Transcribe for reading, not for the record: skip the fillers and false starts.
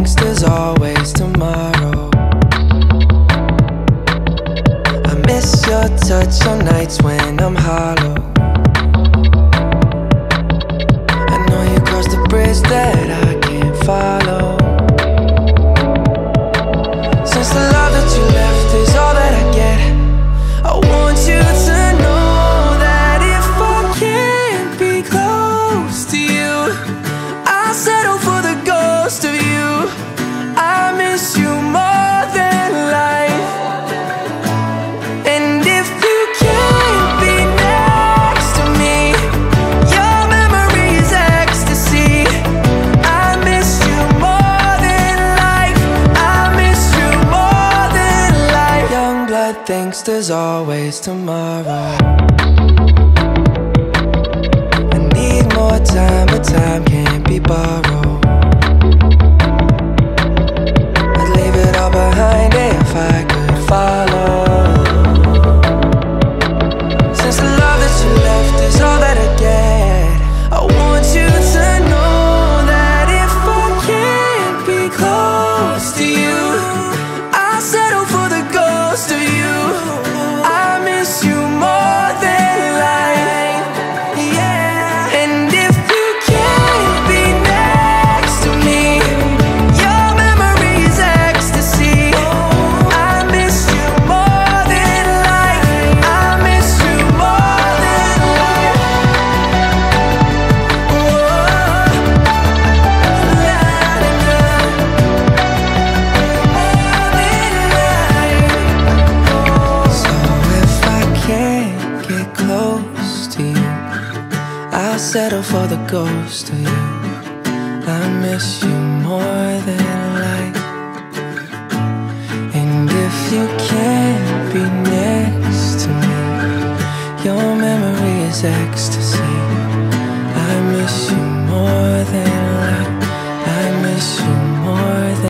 thinks there's always tomorrow. I miss your touch on nights when I'm hollow. I know you crossed the bridge that I can't follow. Since the love that you left is all that I get, I want you to know that if I can't be close to you, I'll settle for the ghost of you. I miss you more than life. And if you can't be next to me, your memory is ecstasy. I miss you more than life. I miss you more than life. Young blood thinks there's always tomorrow. I need more time, but time can't be borrowed. I'd leave it all behind if I could follow. Since the love that you left is all that I get, I want you to know that if I can't be close to you, I'll settle for the ghost of you. I miss you more than life, yeah. And if you can't be next to me, your memory is ecstasy. I miss you more than life. I miss you more than life. So if I can't get close to you, I'll settle for the ghost of you. I miss you more than life. And if you can't be next to me, your memory is ecstasy. I miss you more than